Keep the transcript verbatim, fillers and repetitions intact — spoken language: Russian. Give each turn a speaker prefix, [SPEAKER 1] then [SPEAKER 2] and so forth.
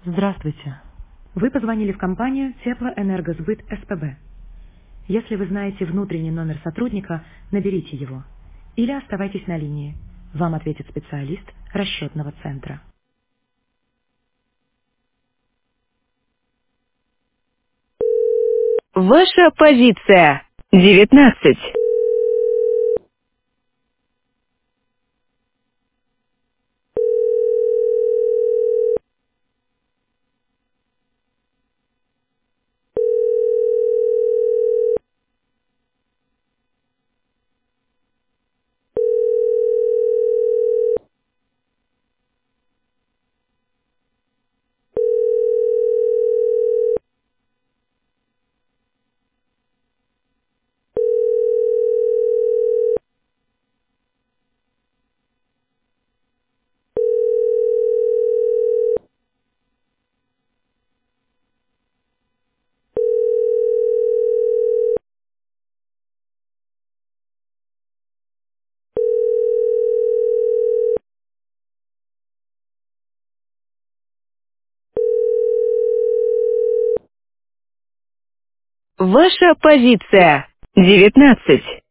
[SPEAKER 1] Здравствуйте. Вы позвонили в компанию Теплоэнергосбыт СПБ. Если вы знаете внутренний номер сотрудника, наберите его. Или оставайтесь на линии. Вам ответит специалист расчетного центра.
[SPEAKER 2] Ваша позиция. девятнадцать. Ваша позиция. девятнадцать.